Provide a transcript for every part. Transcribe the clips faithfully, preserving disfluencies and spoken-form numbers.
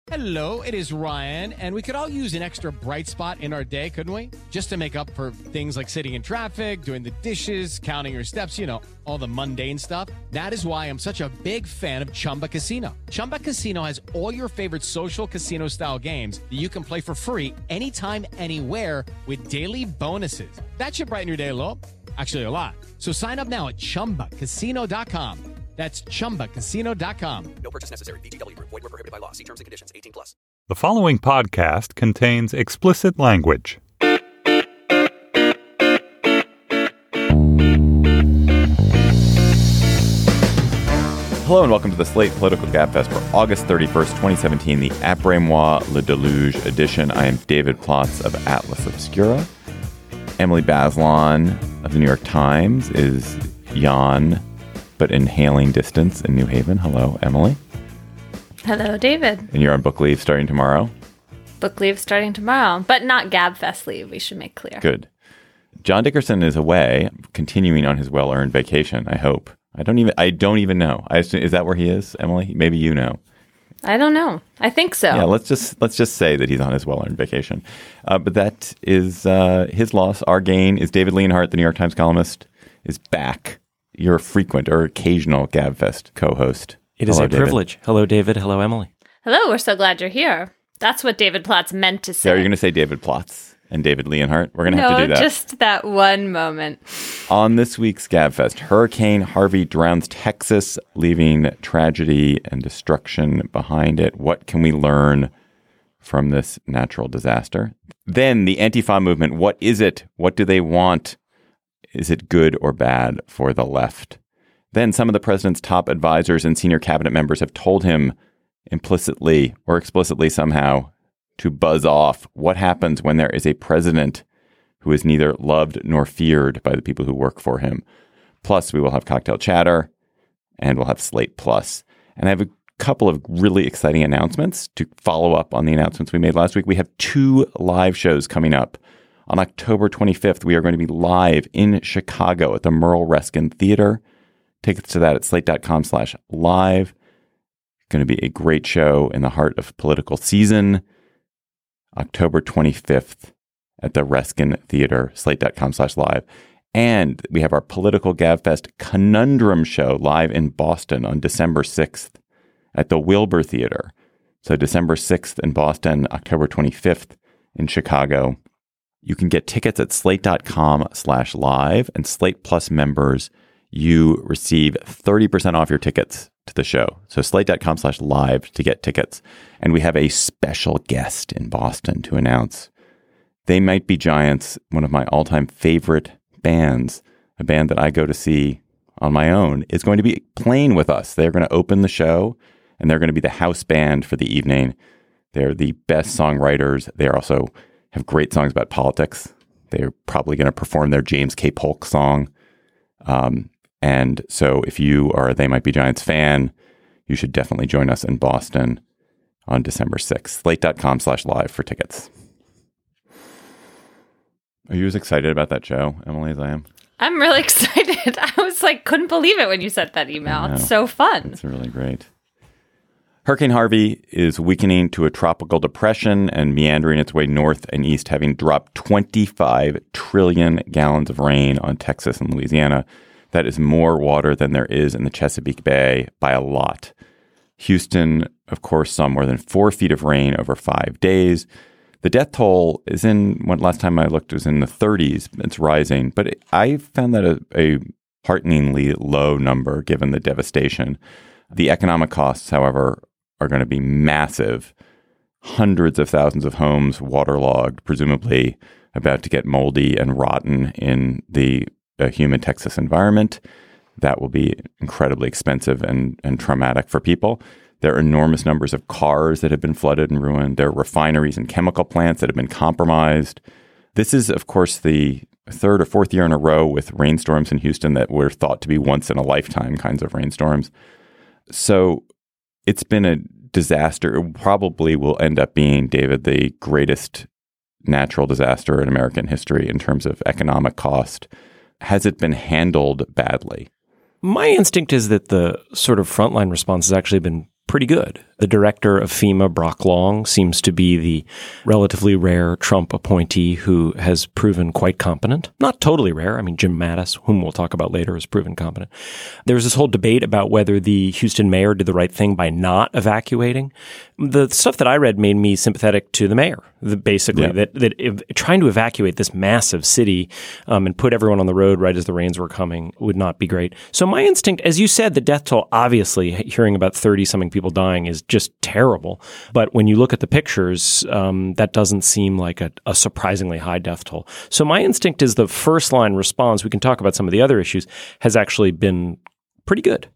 Hello, it is Ryan, and we could all use an extra bright spot in our day, couldn't we? Just to make up for things like sitting in traffic, doing the dishes, counting your steps, you know, all the mundane stuff. That is why I'm such a big fan of Chumba Casino. Chumba Casino has all your favorite social casino-style games that you can play for free anytime, anywhere with daily bonuses. That should brighten your day a little. Actually, a lot. So sign up now at chumba casino dot com. That's chumba casino dot com. No purchase necessary. V G W Group. Void where prohibited by law. See terms and conditions. eighteen plus. The following podcast contains explicit language. Hello and welcome to the Slate Political Gabfest for August thirty-first, twenty seventeen, the Après-moi Le Deluge edition. I am David Plotz of Atlas Obscura. Emily Bazelon of the New York Times is Jan, but in hailing distance in New Haven. Hello, Emily. Hello, David. And you're on book leave starting tomorrow? Book leave starting tomorrow, but not Gabfest leave, we should make clear. Good. John Dickerson is away, continuing on his well-earned vacation, I hope. I don't even I don't even know. I assume, is that where he is, Emily? Maybe you know. I don't know. I think so. Yeah, let's just let's just say that he's on his well-earned vacation. Uh, but that is uh, his loss. Our gain is David Leonhardt, the New York Times columnist, is back. You're a frequent or occasional Gabfest co-host. It is Hello, a David. privilege. Hello, David. Hello, Emily. Hello, we're so glad you're here. That's what David Plotz meant to say. Yeah, are you going to say David Plotz and David Leonhardt? We're going to no, have to do that. just that one moment. On this week's Gabfest, Hurricane Harvey drowns Texas, leaving tragedy and destruction behind it. What can we learn from this natural disaster? Then the Antifa movement. What is it? What do they want? Is it good or bad for the left? Then some of the president's top advisors and senior cabinet members have told him implicitly or explicitly somehow to buzz off. What happens when there is a president who is neither loved nor feared by the people who work for him? Plus, we will have cocktail chatter and we'll have Slate Plus. And I have a couple of really exciting announcements to follow up on the announcements we made last week. We have two live shows coming up. On October twenty-fifth, we are going to be live in Chicago at the Merle Reskin Theater. Tickets to that at slate.com slash live. Going to be a great show in the heart of political season. October twenty-fifth at the Reskin Theater, slate.com slash live. And we have our Political Gabfest Conundrum show live in Boston on December sixth at the Wilbur Theater. So December sixth in Boston, October twenty-fifth in Chicago. You can get tickets at slate.com slash live, and Slate Plus members, you receive thirty percent off your tickets to the show. So slate.com slash live to get tickets. And we have a special guest in Boston to announce. They Might Be Giants, one of my all-time favorite bands, a band that I go to see on my own, is going to be playing with us. They're going to open the show, and they're going to be the house band for the evening. They're the best songwriters. They are also have great songs about politics. They're probably going to perform their James K. Polk song. Um, and so if you are a They Might Be Giants fan, you should definitely join us in Boston on December sixth. Slate.com slash live for tickets. Are you as excited about that show, Emily, as I am? I'm really excited. I was like, couldn't believe it when you sent that email. It's so fun. It's really great. Hurricane Harvey is weakening to a tropical depression and meandering its way north and east, having dropped twenty-five trillion gallons of rain on Texas and Louisiana. That is more water than there is in the Chesapeake Bay by a lot. Houston, of course, saw more than four feet of rain over five days. The death toll is in, when last time I looked, it was in the thirties. It's rising, but it, I found that a, a hearteningly low number given the devastation. The economic costs, however, are going to be massive. Hundreds of thousands of homes waterlogged, presumably about to get moldy and rotten in the uh, humid Texas environment. That will be incredibly expensive and, and traumatic for people. There are enormous numbers of cars that have been flooded and ruined. There are refineries and chemical plants that have been compromised. This is, of course, the third or fourth year in a row with rainstorms in Houston that were thought to be once in a lifetime kinds of rainstorms. So it's been a disaster. It probably will end up being, David, the greatest natural disaster in American history in terms of economic cost. Has it been handled badly? My instinct is that the sort of frontline response has actually been pretty good. The director of FEMA, Brock Long, seems to be the relatively rare Trump appointee who has proven quite competent. Not totally rare. I mean, Jim Mattis, whom we'll talk about later, has proven competent. There was this whole debate about whether the Houston mayor did the right thing by not evacuating. The stuff that I read made me sympathetic to the mayor, the, basically, yeah. that, that if, trying to evacuate this massive city um, and put everyone on the road right as the rains were coming would not be great. So my instinct, as you said, the death toll, obviously, hearing about thirty-something people dying is just terrible. But when you look at the pictures, um, that doesn't seem like a, a surprisingly high death toll. So my instinct is the first line response, we can talk about some of the other issues, has actually been pretty good.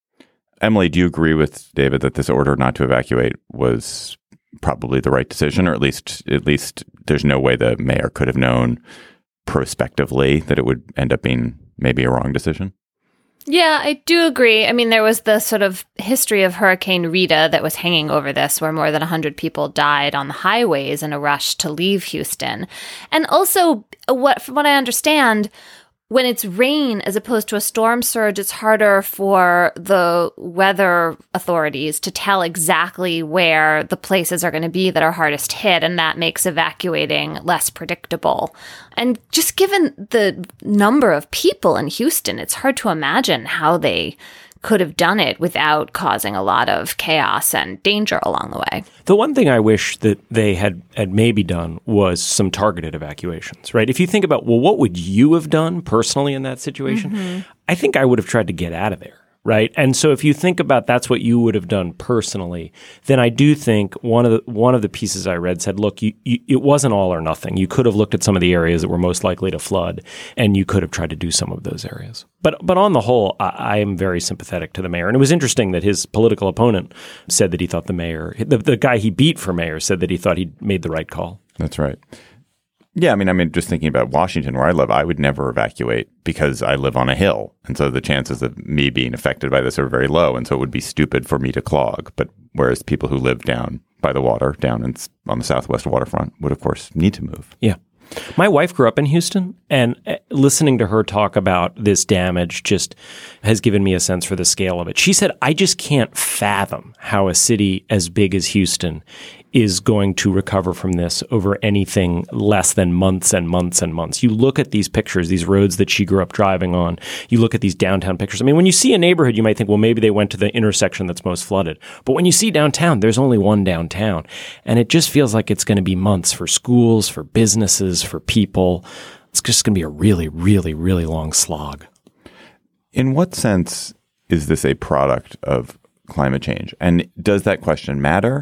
Emily, do you agree with David that this order not to evacuate was probably the right decision, or at least at least there's no way the mayor could have known prospectively that it would end up being maybe a wrong decision? Yeah, I do agree. I mean, there was the sort of history of Hurricane Rita that was hanging over this, where more than one hundred people died on the highways in a rush to leave Houston. And also, what from what I understand, when it's rain as opposed to a storm surge, it's harder for the weather authorities to tell exactly where the places are going to be that are hardest hit, and that makes evacuating less predictable. And just given the number of people in Houston, it's hard to imagine how they could have done it without causing a lot of chaos and danger along the way. The one thing I wish that they had, had maybe done was some targeted evacuations, right? If you think about, well, what would you have done personally in that situation? Mm-hmm. I think I would have tried to get out of there. Right. And so if you think about that's what you would have done personally, then I do think one of the one of the pieces I read said, look, you, you, it wasn't all or nothing. You could have looked at some of the areas that were most likely to flood, and you could have tried to do some of those areas. But but on the whole, I, I am very sympathetic to the mayor. And it was interesting that his political opponent said that he thought the mayor, the, the guy he beat for mayor, said that he thought he'd made the right call. That's right. Yeah, I mean, I mean, just thinking about Washington, where I live, I would never evacuate because I live on a hill. And so the chances of me being affected by this are very low. And so it would be stupid for me to clog. But whereas people who live down by the water, down in, on the southwest waterfront, would, of course, need to move. Yeah. My wife grew up in Houston, and listening to her talk about this damage just has given me a sense for the scale of it. She said, I just can't fathom how a city as big as Houston is going to recover from this over anything less than months and months and months. You look at these pictures, these roads that she grew up driving on. You look at these downtown pictures. I mean, when you see a neighborhood, you might think, well, maybe they went to the intersection that's most flooded. But when you see downtown, there's only one downtown. And it just feels like it's going to be months for schools, for businesses, for people. It's just going to be a really, really, really long slog. In what sense is this a product of climate change? And does that question matter?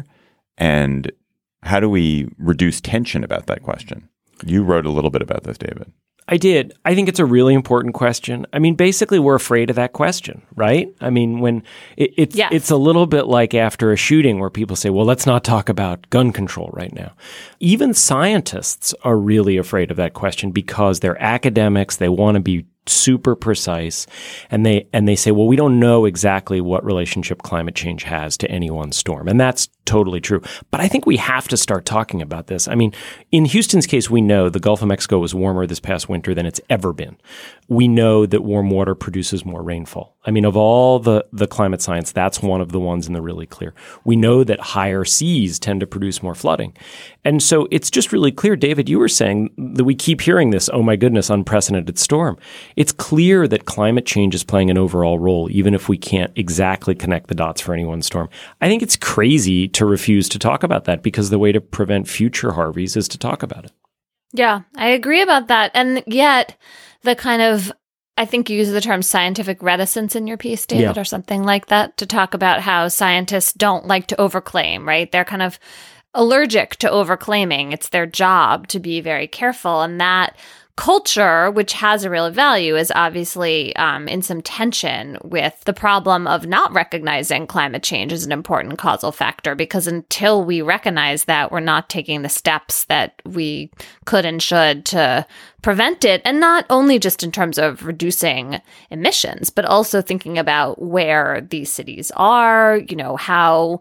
And how do we reduce tension about that question? You wrote a little bit about this, David. I did. I think it's a really important question. I mean, basically, we're afraid of that question, right? I mean, when it, it's yes. it's a little bit like after a shooting where people say, well, let's not talk about gun control right now. Even scientists are really afraid of that question because they're academics. They want to be super precise. And they and they say, well, we don't know exactly what relationship climate change has to any one storm. And that's totally true. But I think we have to start talking about this. I mean, in Houston's case, we know the Gulf of Mexico was warmer this past winter than it's ever been. We know that warm water produces more rainfall. I mean, of all the, the climate science, that's one of the ones in the really clear. We know that higher seas tend to produce more flooding. And so it's just really clear, David, you were saying that we keep hearing this, oh my goodness, unprecedented storm. It's clear that climate change is playing an overall role, even if we can't exactly connect the dots for any one storm. I think it's crazy to refuse to talk about that because the way to prevent future Harveys is to talk about it. Yeah, I agree about that. And yet the kind of, I think you use the term scientific reticence in your piece, David, yeah. or something like that, to talk about how scientists don't like to overclaim, right? They're kind of allergic to overclaiming. It's their job to be very careful. And that culture, which has a real value, is obviously um, in some tension with the problem of not recognizing climate change as an important causal factor, because until we recognize that, we're not taking the steps that we could and should to prevent it. And not only just in terms of reducing emissions, but also thinking about where these cities are, you know, how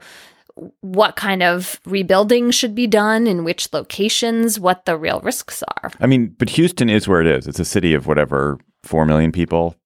what kind of rebuilding should be done, in which locations, what the real risks are. I mean, but Houston is where it is. It's a city of whatever, four million people.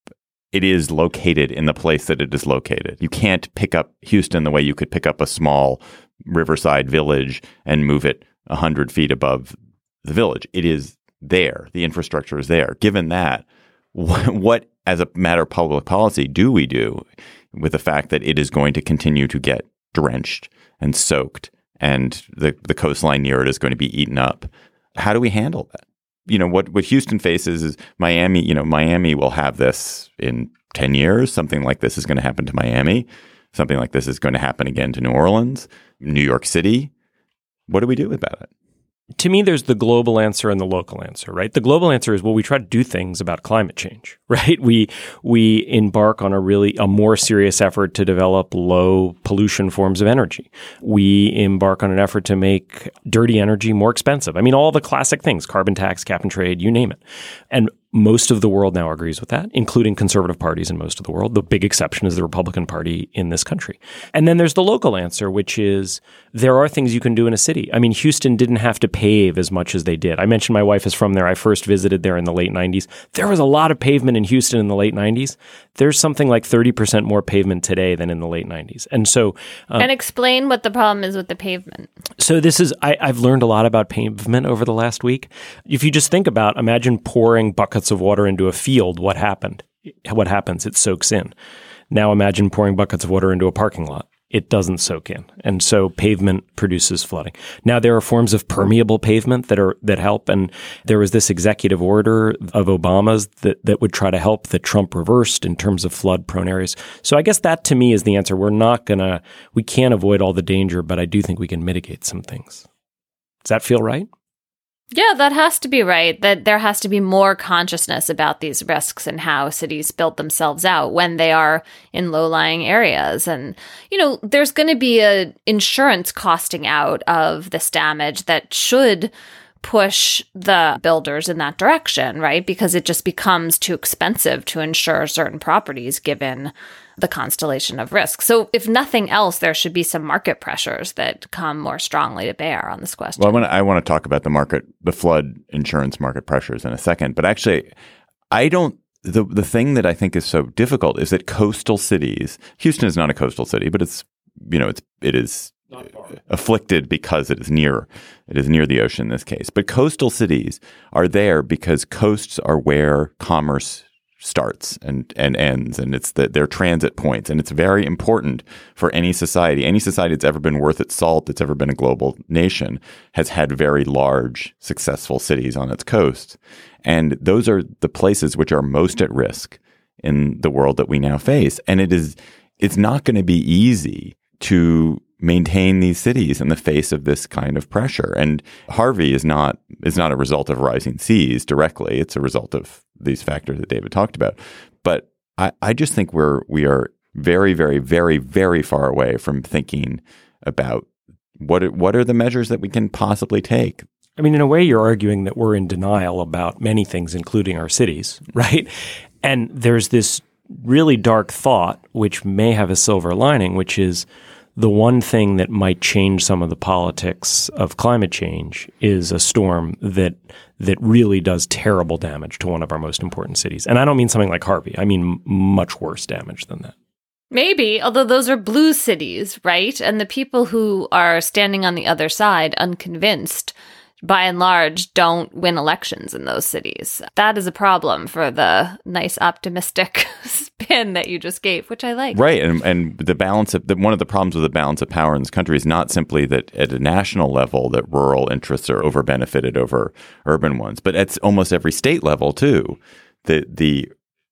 it is located in the place that it is located. You can't pick up Houston the way you could pick up a small riverside village and move it one hundred feet above the village. It is there. The infrastructure is there. Given that, what, what as a matter of public policy do we do with the fact that it is going to continue to get drenched and soaked and the, the coastline near it is going to be eaten up? How do we handle that? You know, what, what Houston faces is Miami, you know, Miami will have this in ten years. Something like this is going to happen to Miami. Something like this is going to happen again to New Orleans, New York City. What do we do about it? To me, there's the global answer and the local answer, right? The global answer is, well, we try to do things about climate change, right? We we embark on a really a more serious effort to develop low pollution forms of energy. We embark on an effort to make dirty energy more expensive. I mean, all the classic things, carbon tax, cap and trade, you name it. And most of the world now agrees with that, including conservative parties in most of the world. The big exception is the Republican Party in this country. And then there's the local answer, which is there are things you can do in a city. I mean, Houston didn't have to pave as much as they did. I mentioned my wife is from there. I first visited there in the late nineties. There was a lot of pavement in Houston in the late nineties. There's something like thirty percent more pavement today than in the late nineties. And so... Um, and explain what the problem is with the pavement. So this is... I, I've learned a lot about pavement over the last week. If you just think about, imagine pouring buckets of water into a field, what happened? What happens? It soaks in. Now imagine pouring buckets of water into a parking lot. It doesn't soak in. And so pavement produces flooding. Now there are forms of permeable pavement that are that help. And there was this executive order of Obama's that, that would try to help that Trump reversed in terms of flood prone areas. So I guess that to me is the answer. We're not gonna, we can't avoid all the danger, but I do think we can mitigate some things. Does that feel right? Yeah, that has to be right, that there has to be more consciousness about these risks and how cities build themselves out when they are in low-lying areas. And, you know, there's going to be a insurance costing out of this damage that should push the builders in that direction, right? Because it just becomes too expensive to insure certain properties given the constellation of risk. So if nothing else, there should be some market pressures that come more strongly to bear on this question. Well, I want to, I want to talk about the market, the flood insurance market pressures in a second. But actually, I don't, the, the thing that I think is so difficult is that coastal cities, Houston is not a coastal city, but it's, you know, it's, it is afflicted because it is near, it is near the ocean in this case. But coastal cities are there because coasts are where commerce starts and, and ends, and it's the, their transit points. And it's very important for any society. Any society that's ever been worth its salt, that's ever been a global nation, has had very large, successful cities on its coast. And those are the places which are most at risk in the world that we now face. And it is, it's not going to be easy to maintain these cities in the face of this kind of pressure. And Harvey is not is not a result of rising seas directly. It's a result of these factors that David talked about. But I, I just think we're we are very, very, very, very far away from thinking about what are, what are the measures that we can possibly take. I mean, in a way, you're arguing that we're in denial about many things, including our cities, right? And there's this really dark thought, which may have a silver lining, which is the one thing that might change some of the politics of climate change is a storm that that really does terrible damage to one of our most important cities. And I don't mean something like Harvey. I mean much worse damage than that. Maybe, although those are blue cities, right? And the people who are standing on the other side, unconvinced, by and large, don't win elections in those cities. That is a problem for the nice optimistic spin that you just gave, which I like. Right. And and the balance of the, one of the problems with the balance of power in this country is not simply that at a national level that rural interests are over benefited over urban ones, but at almost every state level, too. The the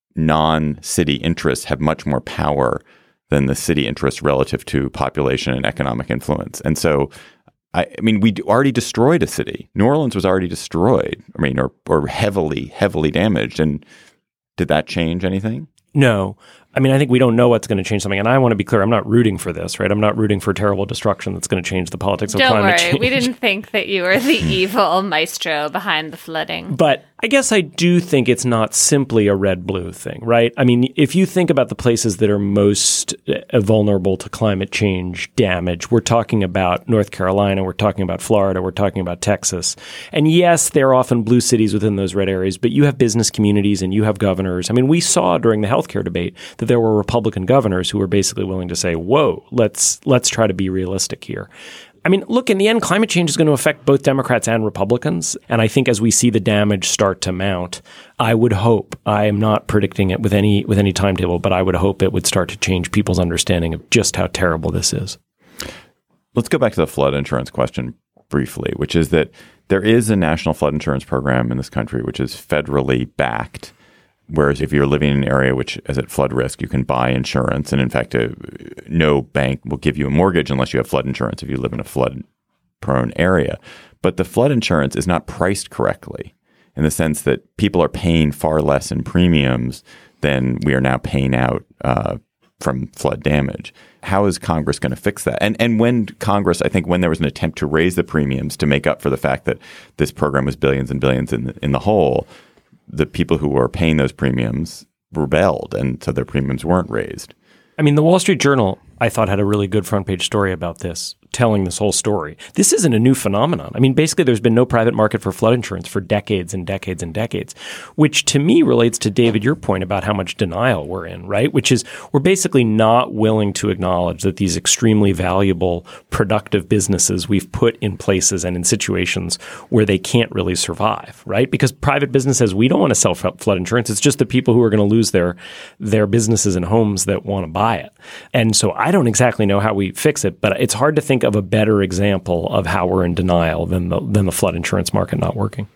non-city interests have much more power than the city interests relative to population and economic influence. And so I mean, we already destroyed a city. New Orleans was already destroyed. I mean, or or heavily, heavily damaged. And did that change anything? No. I mean, I think we don't know what's going to change something. And I want to be clear, I'm not rooting for this, right? I'm not rooting for terrible destruction that's going to change the politics of don't climate worry. change. We didn't think that you were the evil maestro behind the flooding. But I guess I do think it's not simply a red-blue thing, right? I mean, if you think about the places that are most uh, vulnerable to climate change damage, we're talking about North Carolina, we're talking about Florida, we're talking about Texas. And yes, there are often blue cities within those red areas, but you have business communities and you have governors. I mean, we saw during the healthcare debate that there were Republican governors who were basically willing to say, whoa, let's let's try to be realistic here. I mean, look, in the end, climate change is going to affect both Democrats and Republicans. And I think as we see the damage start to mount, I would hope, I am not predicting it with any with any timetable, but I would hope it would start to change people's understanding of just how terrible this is. Let's go back to the flood insurance question briefly, which is that there is a national flood insurance program in this country, which is federally backed. Whereas if you're living in an area which is at flood risk, you can buy insurance. And in fact, a, no bank will give you a mortgage unless you have flood insurance if you live in a flood-prone area. But the flood insurance is not priced correctly in the sense that people are paying far less in premiums than we are now paying out uh, from flood damage. How is Congress going to fix that? And and when Congress, I think when there was an attempt to raise the premiums to make up for the fact that this program was billions and billions in the, in the hole, the people who were paying those premiums rebelled, and so their premiums weren't raised. I mean, the Wall Street Journal, I thought, had a really good front page story about this, telling this whole story. This isn't a new phenomenon. I mean, basically, there's been no private market for flood insurance for decades and decades and decades, which to me relates to, David, your point about how much denial we're in, right? Which is we're basically not willing to acknowledge that these extremely valuable, productive businesses we've put in places and in situations where they can't really survive, right? Because private businesses, we don't want to sell flood insurance. It's just the people who are going to lose their, their businesses and homes that want to buy it. And so I don't exactly know how we fix it, but it's hard to think of a better example of how we're in denial than the than the flood insurance market not working.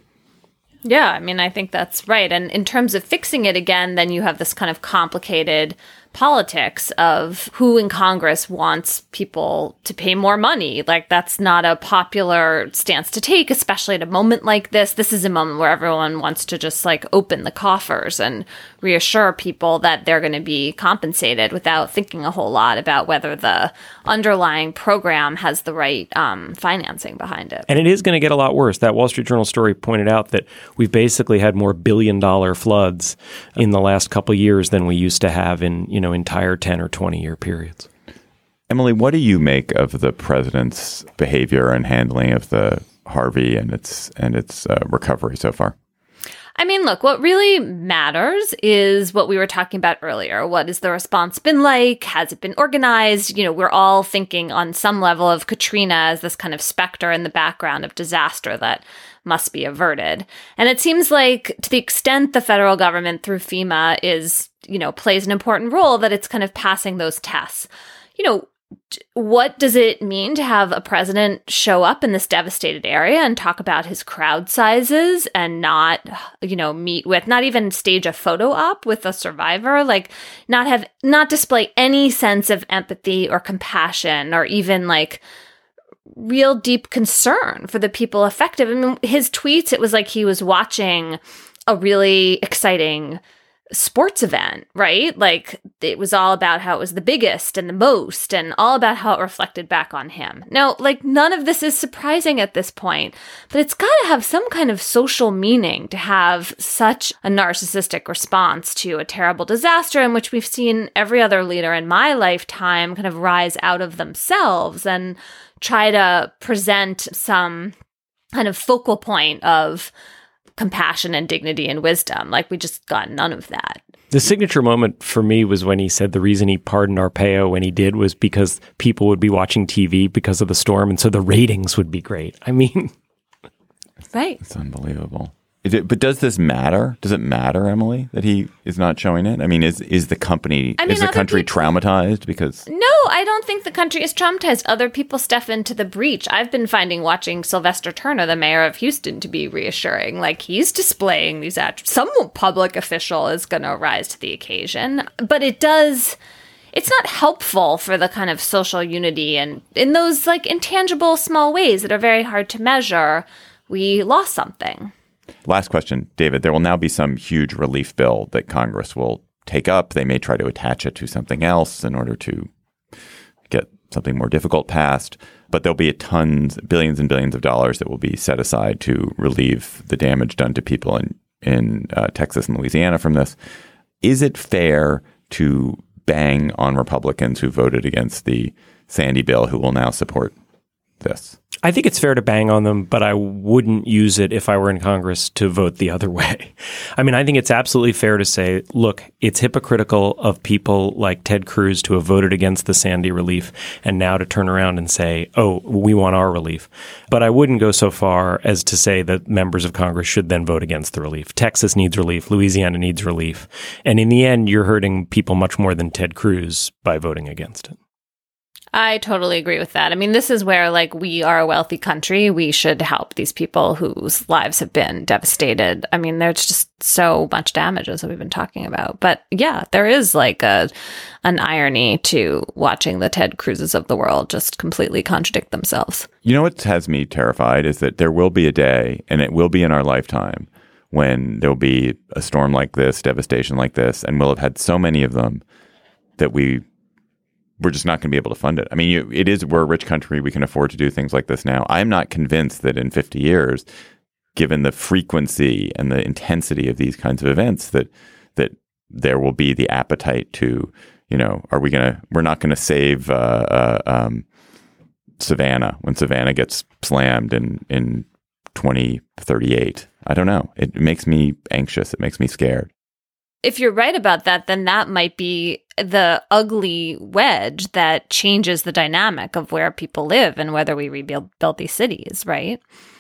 Yeah, I mean, I think that's right. And in terms of fixing it again, then you have this kind of complicated politics of who in Congress wants people to pay more money. Like, that's not a popular stance to take, especially at a moment like this. This is a moment where everyone wants to just like open the coffers and reassure people that they're going to be compensated without thinking a whole lot about whether the underlying program has the right um, financing behind it. And it is going to get a lot worse. That Wall Street Journal story pointed out that we've basically had more billion dollar floods in the last couple of years than we used to have in, you know, entire ten or twenty year periods. Emily, what do you make of the president's behavior and handling of the Harvey and its and its uh, recovery so far? I mean, look, what really matters is what we were talking about earlier. What has the response been like? Has it been organized? You know, we're all thinking on some level of Katrina as this kind of specter in the background of disaster that must be averted. And it seems like to the extent the federal government through FEMA is, you know, plays an important role, that it's kind of passing those tests. You know, what does it mean to have a president show up in this devastated area and talk about his crowd sizes and not, you know, meet with, not even stage a photo op with a survivor, like not have, not display any sense of empathy or compassion or even like real deep concern for the people affected? I mean, his tweets, it was like he was watching a really exciting sports event, right? Like it was all about how it was the biggest and the most and all about how it reflected back on him. Now, like none of this is surprising at this point, but it's got to have some kind of social meaning to have such a narcissistic response to a terrible disaster in which we've seen every other leader in my lifetime kind of rise out of themselves and try to present some kind of focal point of compassion and dignity and wisdom. Like we just got none of that. The signature moment for me was when he said the reason he pardoned Arpaio when he did was because people would be watching T V because of the storm, and so the ratings would be great. I mean, right. It's unbelievable. Is it, but does this matter? Does it matter, Emily, that he is not showing it? I mean, is is the company, I mean, is the country people, traumatized because? No, I don't think the country is traumatized. Other people step into the breach. I've been finding watching Sylvester Turner, the mayor of Houston, to be reassuring. Like he's displaying these attributes. Some public official is going to rise to the occasion, but it does. It's not helpful for the kind of social unity and in those like intangible small ways that are very hard to measure. We lost something. Last question, David. There will now be some huge relief bill that Congress will take up. They may try to attach it to something else in order to get something more difficult passed. But there'll be tons, billions and billions of dollars that will be set aside to relieve the damage done to people in, in uh, Texas and Louisiana from this. Is it fair to bang on Republicans who voted against the Sandy bill who will now support this? I think it's fair to bang on them, but I wouldn't use it if I were in Congress to vote the other way. I mean, I think it's absolutely fair to say, look, it's hypocritical of people like Ted Cruz to have voted against the Sandy relief and now to turn around and say, oh, we want our relief. But I wouldn't go so far as to say that members of Congress should then vote against the relief. Texas needs relief. Louisiana needs relief. And in the end, you're hurting people much more than Ted Cruz by voting against it. I totally agree with that. I mean, this is where, like, we are a wealthy country. We should help these people whose lives have been devastated. I mean, there's just so much damage, as we've been talking about. But yeah, there is like a an irony to watching the Ted Cruzes of the world just completely contradict themselves. You know what has me terrified is that there will be a day, and it will be in our lifetime, when there'll be a storm like this, devastation like this, and we'll have had so many of them that we we're just not going to be able to fund it. I mean, you, it is, we're a rich country. We can afford to do things like this now. I'm not convinced that in fifty years, given the frequency and the intensity of these kinds of events, that that there will be the appetite to, you know, are we going to, we're not going to save uh, uh, um, Savannah when Savannah gets slammed in, in twenty thirty-eight. I don't know. It makes me anxious. It makes me scared. If you're right about that, then that might be the ugly wedge that changes the dynamic of where people live and whether we rebuild build these cities, right?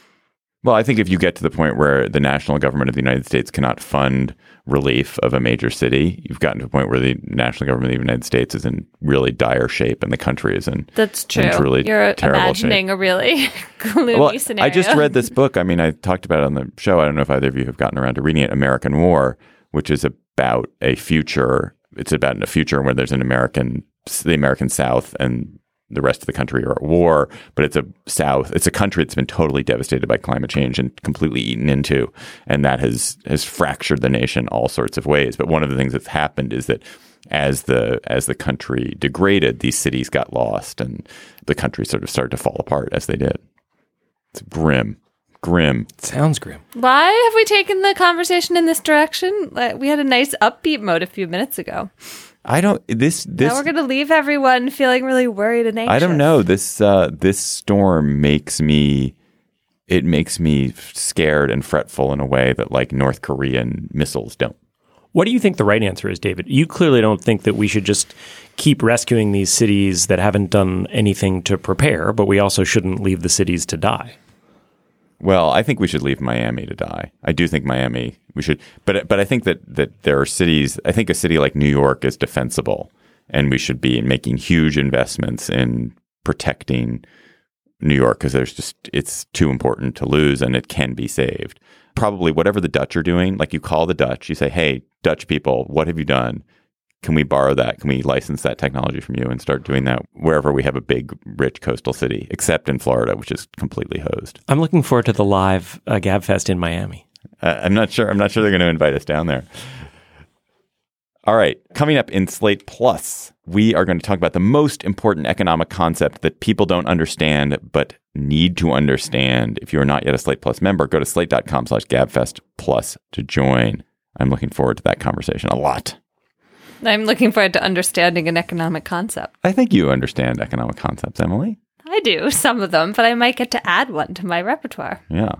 Well, I think if you get to the point where the national government of the United States cannot fund relief of a major city, you've gotten to a point where the national government of the United States is in really dire shape and the country is in That's true. In truly You're terrible imagining shape. a really gloomy well, scenario. I just read this book. I mean, I talked about it on the show. I don't know if either of you have gotten around to reading it, American War, which is about a future. It's about a future where there's an American, the American South and the rest of the country are at war, but it's a South, it's a country that's been totally devastated by climate change and completely eaten into. And that has, has fractured the nation all sorts of ways. But one of the things that's happened is that as the, as the country degraded, these cities got lost and the country sort of started to fall apart as they did. It's grim. Grim. Sounds grim. Why have we taken the conversation in this direction? Like, we had a nice upbeat mode a few minutes ago. I don't. This. This. Now we're going to leave everyone feeling really worried and anxious. I don't know. This. Uh, this storm makes me. It makes me scared and fretful in a way that, like, North Korean missiles don't. What do you think the right answer is, David? You clearly don't think that we should just keep rescuing these cities that haven't done anything to prepare, but we also shouldn't leave the cities to die. Well, I think we should leave Miami to die. I do think Miami, we should. But but I think that, that there are cities, I think a city like New York is defensible, and we should be making huge investments in protecting New York because there's just, it's too important to lose and it can be saved. Probably whatever the Dutch are doing, like you call the Dutch, you say, hey, Dutch people, what have you done? Can we borrow that? Can we license that technology from you and start doing that wherever we have a big, rich coastal city, except in Florida, which is completely hosed? I'm looking forward to the live uh, GabFest in Miami. Uh, I'm not sure. I'm not sure they're going to invite us down there. All right. Coming up in Slate Plus, we are going to talk about the most important economic concept that people don't understand but need to understand. If you are not yet a Slate Plus member, go to slate.com slash GabFest Plus to join. I'm looking forward to that conversation a lot. I'm looking forward to understanding an economic concept. I think you understand economic concepts, Emily. I do, some of them, but I might get to add one to my repertoire. Yeah.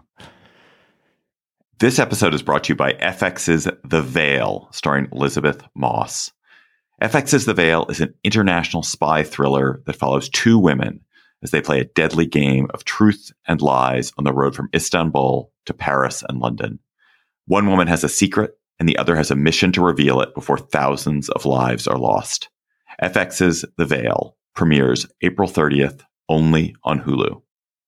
This episode is brought to you by F X's The Veil, starring Elizabeth Moss. F X's The Veil is an international spy thriller that follows two women as they play a deadly game of truth and lies on the road from Istanbul to Paris and London. One woman has a secret, and the other has a mission to reveal it before thousands of lives are lost. F X's The Veil premieres April thirtieth, only on Hulu.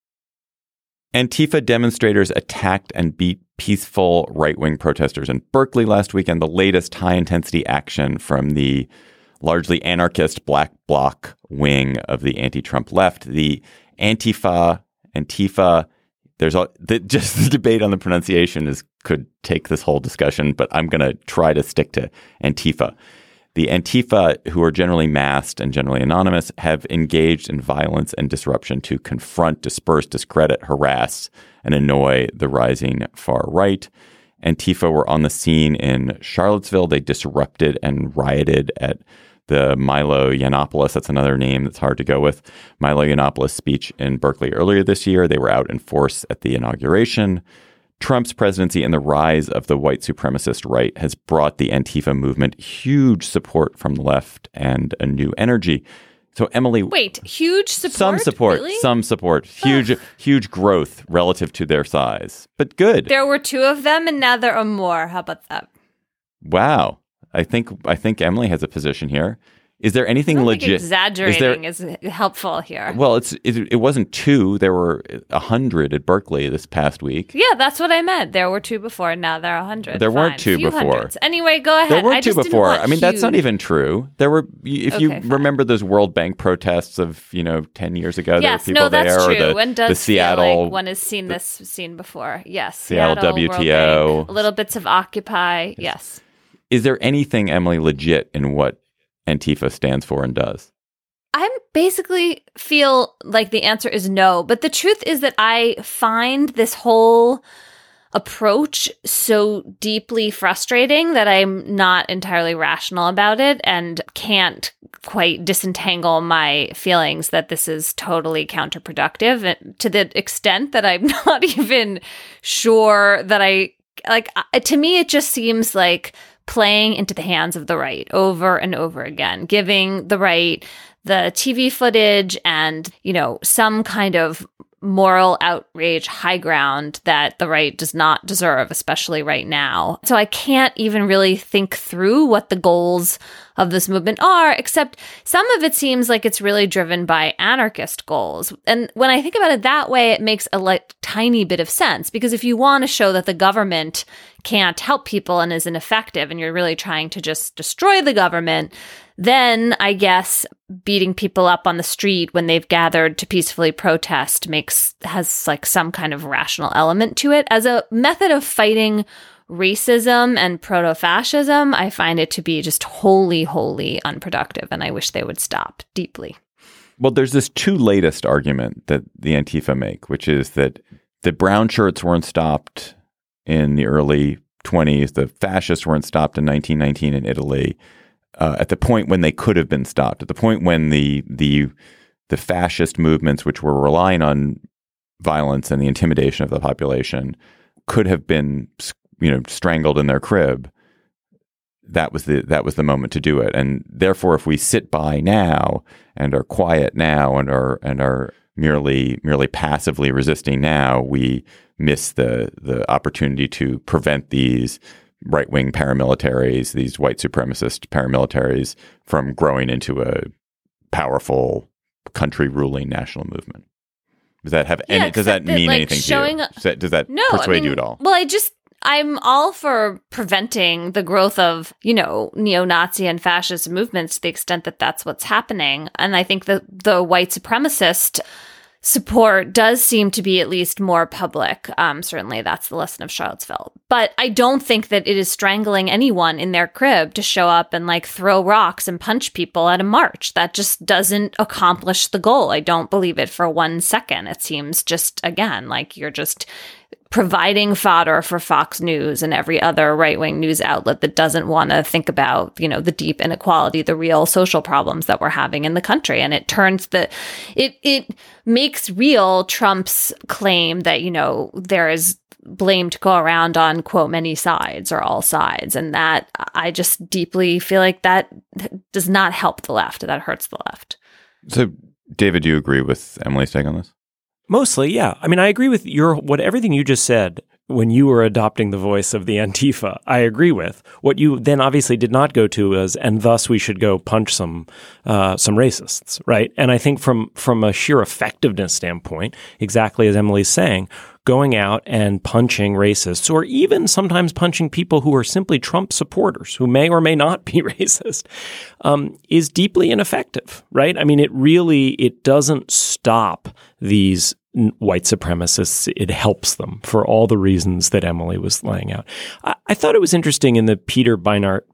Antifa demonstrators attacked and beat peaceful right-wing protesters in Berkeley last weekend, the latest high-intensity action from the largely anarchist Black Bloc wing of the anti-Trump left. The Antifa, Antifa, there's a, the, just the debate on the pronunciation is could take this whole discussion, but I'm going to try to stick to Antifa. The Antifa, who are generally masked and generally anonymous, have engaged in violence and disruption to confront, disperse, discredit, harass, and annoy the rising far right. Antifa were on the scene in Charlottesville. They disrupted and rioted at the Milo Yiannopoulos, that's another name that's hard to go with, Milo Yiannopoulos speech in Berkeley earlier this year. They were out in force at the inauguration. Trump's presidency and the rise of the white supremacist right has brought the Antifa movement huge support from the left and a new energy. So, Emily. Wait, huge support? Some support. Really? Some support. Huge, huge growth relative to their size, but good. There were two of them and now there are more. How about that? Wow. I think I think Emily has a position here. Is there anything I don't legit? think exaggerating is, there, is helpful here. Well, it's it, it wasn't two. There were a hundred at Berkeley this past week. Yeah, that's what I meant. There were two before, and now there are a hundred. There Fine. weren't two Few before. Hundreds. Anyway, go ahead. There weren't I two just before. Didn't want I mean, that's not huge. even true. There were. If Okay, you fine. remember those World Bank protests of you know ten years ago, Yes, there were people no, that's there. true. Or the, One does the Seattle, feel like one has seen this scene before. Yes, Seattle W T O. World Bank, little bits of Occupy. Yes. Is there anything, Emily, legit in what Antifa stands for and does? I basically feel like the answer is no. But the truth is that I find this whole approach so deeply frustrating that I'm not entirely rational about it and can't quite disentangle my feelings that this is totally counterproductive, to the extent that I'm not even sure that I, like, to me, it just seems like playing into the hands of the right over and over again, giving the right the T V footage and, you know, some kind of moral outrage high ground that the right does not deserve, especially right now. So I can't even really think through what the goals of this movement are, except some of it seems like it's really driven by anarchist goals. And when I think about it that way, it makes a like tiny bit of sense, because if you want to show that the government can't help people and is ineffective, and you're really trying to just destroy the government, then I guess beating people up on the street when they've gathered to peacefully protest makes has like some kind of rational element to it. As a method of fighting racism and proto-fascism, I find it to be just wholly, wholly unproductive, and I wish they would stop deeply. Well, there's this two latest argument that the Antifa make, which is that the brown shirts weren't stopped in the early twenties, the fascists weren't stopped in nineteen nineteen in Italy, uh, at the point when they could have been stopped, at the point when the the the fascist movements, which were relying on violence and the intimidation of the population, could have been, you know, strangled in their crib. That was the that was the moment to do it. And therefore, if we sit by now and are quiet now and are and are merely merely passively resisting now, we miss the the opportunity to prevent these right-wing paramilitaries, these white supremacist paramilitaries, from growing into a powerful country-ruling national movement. Does that have Yeah, any? Does that except that, mean like, anything showing to you? a- Does that, does that No, I persuade mean, you at all? Well, I just, I'm all for preventing the growth of, you know, neo-Nazi and fascist movements to the extent that that's what's happening. And I think that the white supremacist support does seem to be at least more public. Um, certainly that's the lesson of Charlottesville. But I don't think that it is strangling anyone in their crib to show up and like throw rocks and punch people at a march. That just doesn't accomplish the goal. I don't believe it for one second. It seems just, again, like you're just providing fodder for Fox News and every other right-wing news outlet that doesn't want to think about, you know, the deep inequality, the real social problems that we're having in the country. And it turns the, it, it makes real Trump's claim that, you know, there is blame to go around on, quote, many sides or all sides. And that, I just deeply feel like that does not help the left. That hurts the left. So, David, do you agree with Emily's take on this? Mostly, yeah. I mean, I agree with your what everything you just said when you were adopting the voice of the Antifa. I agree with what you then obviously did not go to as, and thus we should go punch some uh, some racists, right? And I think from from a sheer effectiveness standpoint, exactly as Emily's saying, going out and punching racists, or even sometimes punching people who are simply Trump supporters, who may or may not be racist, um, is deeply ineffective, right? I mean, it really, it doesn't stop these white supremacists. It helps them for all the reasons that Emily was laying out. I, I thought it was interesting in the Peter Beinart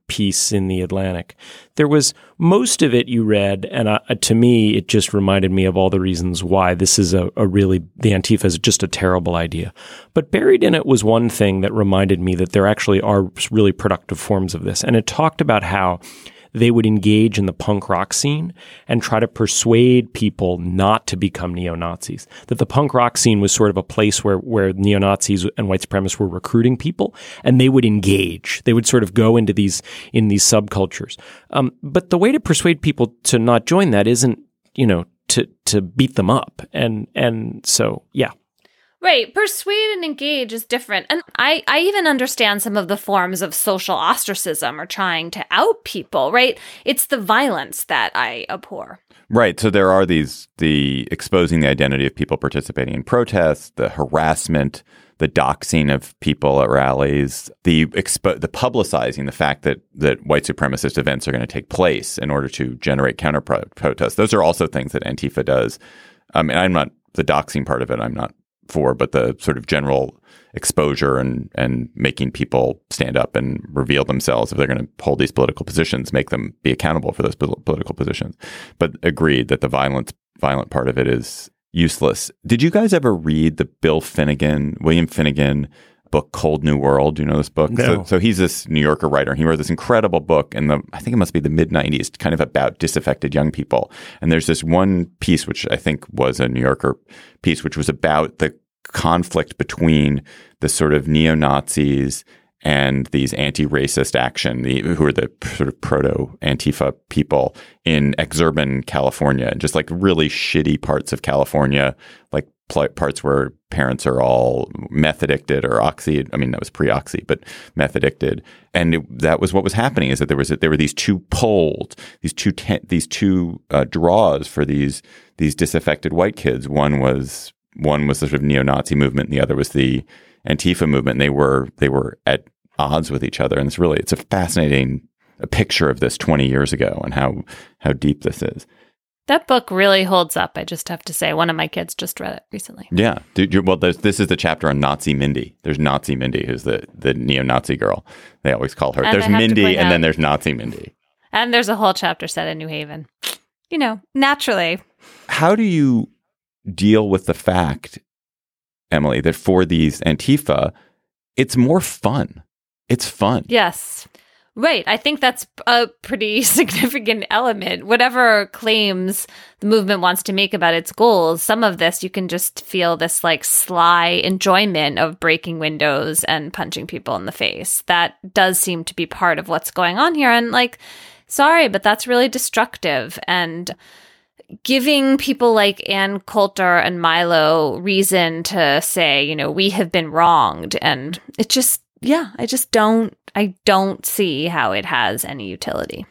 piece in The Atlantic. There was most of it you read, and uh, to me, it just reminded me of all the reasons why this is a, a really, the Antifa is just a terrible idea. But buried in it was one thing that reminded me that there actually are really productive forms of this. And it talked about how they would engage in the punk rock scene and try to persuade people not to become neo-Nazis. That the punk rock scene was sort of a place where, where neo-Nazis and white supremacists were recruiting people, and they would engage. They would sort of go into these, in these subcultures. Um, but the way to persuade people to not join that isn't, you know, to, to beat them up. And, and so, yeah. Right. Persuade and engage is different. And I, I even understand some of the forms of social ostracism or trying to out people, right? It's the violence that I abhor. Right. So there are these, the exposing the identity of people participating in protests, the harassment, the doxing of people at rallies, the expo- the publicizing the fact that, that white supremacist events are going to take place in order to generate counter pro- protests. Those are also things that Antifa does. Um, and I'm not, the doxing part of it, I'm not for, but the sort of general exposure and and making people stand up and reveal themselves if they're going to hold these political positions, make them be accountable for those political positions. But agreed that the violent violent part of it is useless. Did you guys ever read the Bill Finnegan, William Finnegan book Cold New World? Do you know this book? No. So, so he's this New Yorker writer, and he wrote this incredible book in the, I think it must be the mid nineties, kind of about disaffected young people. And there's this one piece, which I think was a New Yorker piece, which was about the conflict between the sort of neo-Nazis and these anti-racist action, the, who are the sort of proto-Antifa people in exurban California, and just like really shitty parts of California, like pl- parts where parents are all meth addicted or oxy. I mean, that was pre-oxy, but meth addicted. And it, that was what was happening, is that there was a, there were these two poles, these two te- these two uh, draws for these these disaffected white kids. One was one was the sort of neo-Nazi movement, and the other was the Antifa movement. And they were they were at odds with each other. And it's really it's a fascinating a picture of this twenty years ago and how how deep this is. That book really holds up, I just have to say. One of my kids just read it recently. Yeah. Dude, well, this is the chapter on Nazi Mindy. There's Nazi Mindy, who's the, the neo-Nazi girl. They always call her. And there's Mindy, and out, then there's Nazi Mindy. And there's a whole chapter set in New Haven. You know, naturally. How do you deal with the fact, Emily, that for these Antifa, it's more fun? It's fun. Yes. Right. I think that's a pretty significant element. Whatever claims the movement wants to make about its goals, some of this you can just feel this like sly enjoyment of breaking windows and punching people in the face. That does seem to be part of what's going on here. And like, sorry, but that's really destructive. And giving people like Ann Coulter and Milo reason to say, you know, we have been wronged. And it just, yeah, I just don't, I don't see how it has any utility.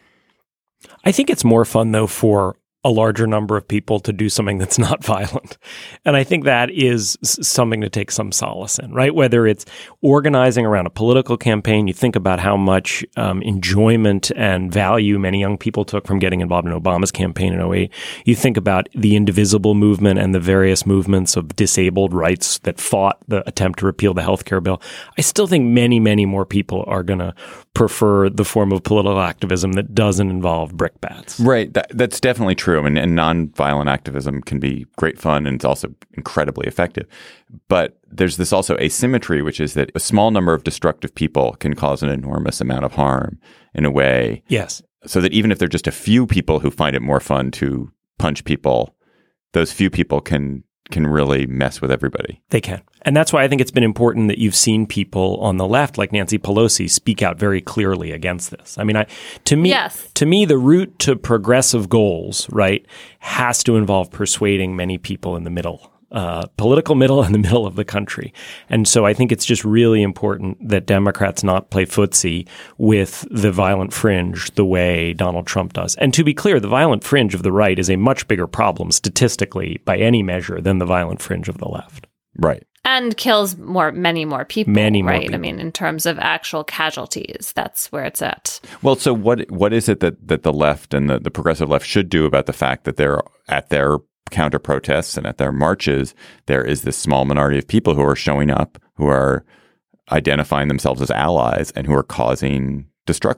I think it's more fun, though, for a larger number of people to do something that's not violent. And I think that is something to take some solace in, right? Whether it's organizing around a political campaign, you think about how much um, enjoyment and value many young people took from getting involved in Obama's campaign in oh eight. You think about the Indivisible movement and the various movements of disabled rights that fought the attempt to repeal the healthcare bill. I still think many, many more people are going to prefer the form of political activism that doesn't involve brickbats. Right. That, that's definitely true. I mean, and nonviolent activism can be great fun, and it's also incredibly effective. But there's this also asymmetry, which is that a small number of destructive people can cause an enormous amount of harm in a way. Yes. So that even if there are just a few people who find it more fun to punch people, those few people can can really mess with everybody. They can. And that's why I think it's been important that you've seen people on the left, like Nancy Pelosi, speak out very clearly against this. I mean, I to me, yes. to me, the route to progressive goals, right, has to involve persuading many people in the middle, uh, political middle and the middle of the country. And so I think it's just really important that Democrats not play footsie with the violent fringe the way Donald Trump does. And to be clear, the violent fringe of the right is a much bigger problem statistically by any measure than the violent fringe of the left. Right. And kills more, many more people. Many more right? people. I mean, in terms of actual casualties, that's where it's at. Well, so what what is it that, that the left and the, the progressive left should do about the fact that they're at their counter protests and at their marches, there is this small minority of people who are showing up, who are identifying themselves as allies and who are causing destruction?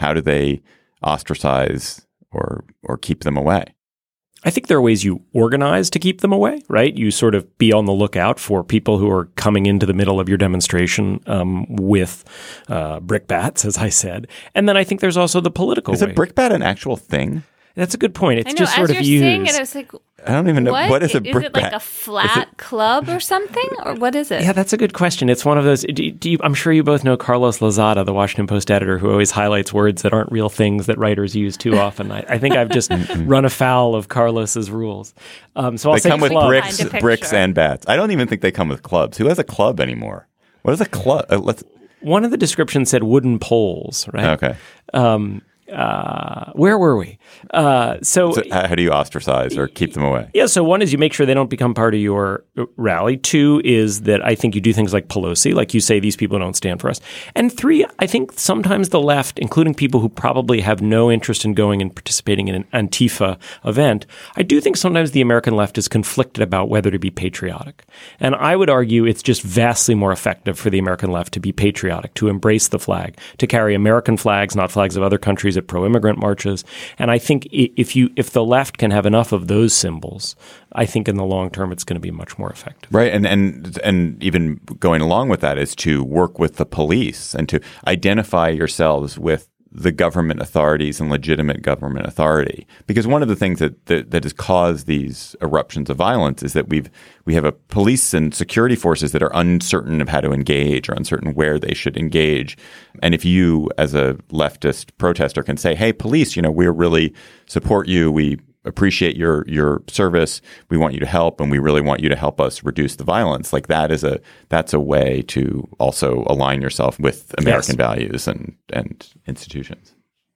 How do they ostracize or or keep them away? I think there are ways you organize to keep them away, right? You sort of be on the lookout for people who are coming into the middle of your demonstration um, with uh, brickbats, as I said. And then I think there's also the political Is way. a brickbat an actual thing? That's a good point. It's I know, just as sort you're of used. saying it, I was like, I don't even know. what, What is a Is brickbat? it like a flat club or something? Or what is it? Yeah, that's a good question. It's one of those. Do, do you, I'm sure you both know Carlos Lozada, the Washington Post editor, who always highlights words that aren't real things that writers use too often. I, I think I've just run afoul of Carlos's rules. Um, so I'll They say come with club. bricks, Find a bricks picture. and bats. I don't even think they come with clubs. Who has a club anymore? What is a club? Uh, let's. One of the descriptions said wooden poles, right? Okay. Um, uh, where were we? Uh, so, So how how do you ostracize or keep them away? yeah, so one is you make sure they don't become part of your rally. Two is that I think you do things like Pelosi, like you say, these people don't stand for us. And three, I think sometimes the left, including people who probably have no interest in going and participating in an Antifa event, I do think sometimes the American left is conflicted about whether to be patriotic. And I would argue it's just vastly more effective for the American left to be patriotic, to embrace the flag, to carry American flags, not flags of other countries at pro-immigrant marches. And I think if you if the left can have enough of those symbols, I think in the long term it's going to be much more effective. Right. And, and, and even going along with that is to work with the police and to identify yourselves with the government authorities and legitimate government authority. Because one of the things that, that that has caused these eruptions of violence is that we've we have a police and security forces that are uncertain of how to engage or uncertain where they should engage. And if you, as a leftist protester, can say, "Hey, police, you know, we really support you. We appreciate your your service. We want you to help, and we really want you to help us reduce the violence." Like that is a that's a way to also align yourself with American Yes. values and and institutions.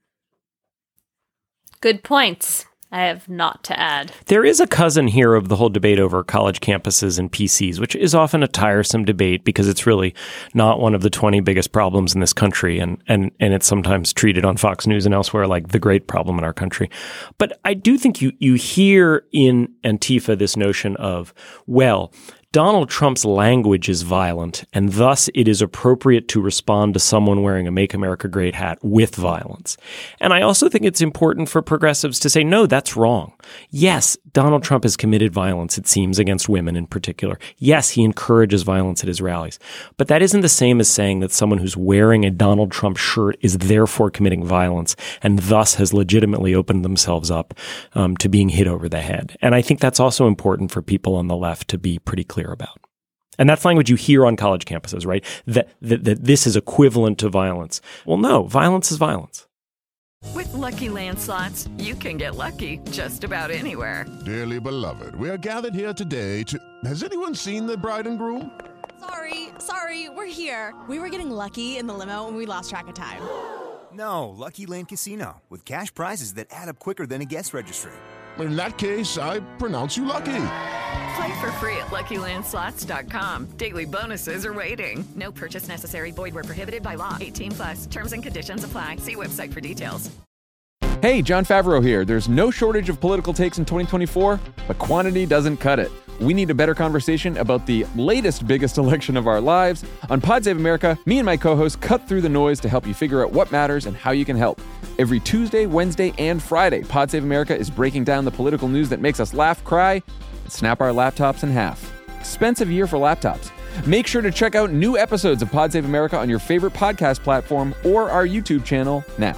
Good points. I have not to add. There is a cousin here of the whole debate over college campuses and P Cs, which is often a tiresome debate because it's really not one of the twenty biggest problems in this country. And, and, and it's sometimes treated on Fox News and elsewhere like the great problem in our country. But I do think you, you hear in Antifa this notion of, well, Donald Trump's language is violent, and thus it is appropriate to respond to someone wearing a Make America Great hat with violence. And I also think it's important for progressives to say, no, that's wrong. Yes, Donald Trump has committed violence, it seems, against women in particular. Yes, he encourages violence at his rallies. But that isn't the same as saying that someone who's wearing a Donald Trump shirt is therefore committing violence and thus has legitimately opened themselves up um, to being hit over the head. And I think that's also important for people on the left to be pretty clear about. And that's language you hear on college campuses, right? That, that that this is equivalent to violence. Well, no, violence is violence. With Lucky Land Slots, you can get lucky just about anywhere. Dearly beloved, we are gathered here today to... Has anyone seen the bride and groom? Sorry, sorry, we're here. We were getting lucky in the limo and we lost track of time. No, Lucky Land Casino, with cash prizes that add up quicker than a guest registry. In that case, I pronounce you lucky. Play for free at Lucky Land Slots dot com. Daily bonuses are waiting. No purchase necessary. Void where prohibited by law. eighteen plus. Terms and conditions apply. See website for details. Hey, John Favreau here. There's no shortage of political takes in twenty twenty-four, but quantity doesn't cut it. We need a better conversation about the latest biggest election of our lives. On Pod Save America, me and my co-hosts cut through the noise to help you figure out what matters and how you can help. Every Tuesday, Wednesday, and Friday, Pod Save America is breaking down the political news that makes us laugh, cry, and snap our laptops in half. Expensive year for laptops. Make sure to check out new episodes of Pod Save America on your favorite podcast platform or our YouTube channel now.